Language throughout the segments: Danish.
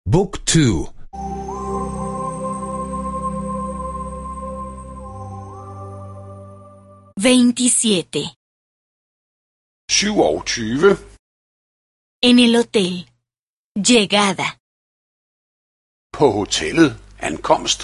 Book 2. 27. 27. En el hotel. Llegada. På hotellet. Ankomst.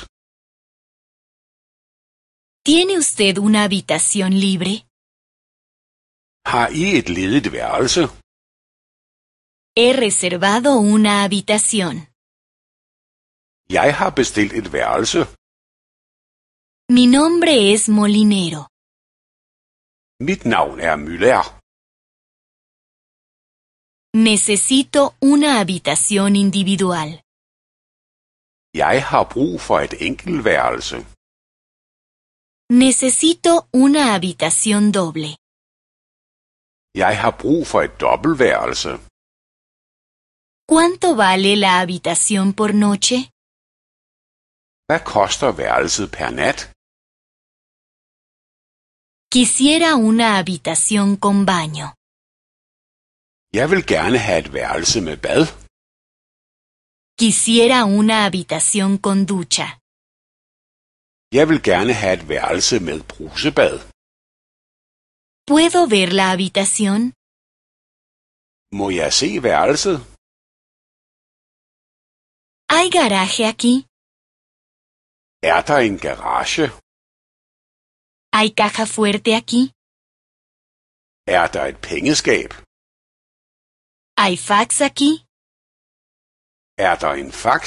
¿Tiene usted una habitación libre? Har I et ledigt værelse? He reservado una habitación. Jeg har bestilt et værelse. Mi nombre es Molinero. Mit navn er Müller. Necesito una habitación individual. Jeg har brug for et enkeltværelse. Necesito una habitación doble. Jeg har brug for et dobbeltværelse. ¿Cuánto vale la habitación por noche? Hvad koster værelset per nat? Quisiera una habitación con baño. Jeg vil gerne have et værelse med bad. Quisiera una habitación con ducha. Jeg vil gerne have et værelse med brusebad. ¿Puedo ver la habitación? Må jeg se værelset? ¿Hay garaje aquí? Er der en garage? ¿Hay caja fuerte aquí? Er der et pengeskab? ¿Hay fax aquí? Er der en fax?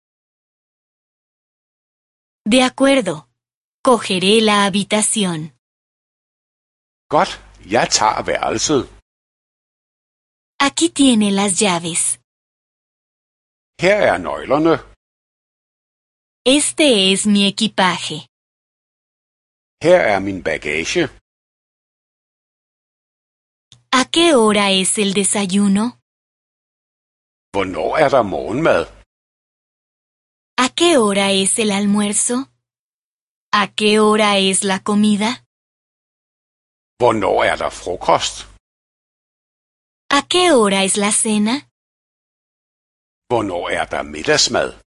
De acuerdo. Cogeré la habitación. Godt, jeg tager værelset. Aquí tiene las llaves. Her er nøglerne. Este es mi equipaje. Her er min bagage. ¿A qué hora es el desayuno? Hvornår er der morgenmad? ¿A qué hora es el almuerzo? ¿A qué hora es la comida? Hvornår er der frokost? ¿A qué hora es la cena? Hvornår er der middagsmad?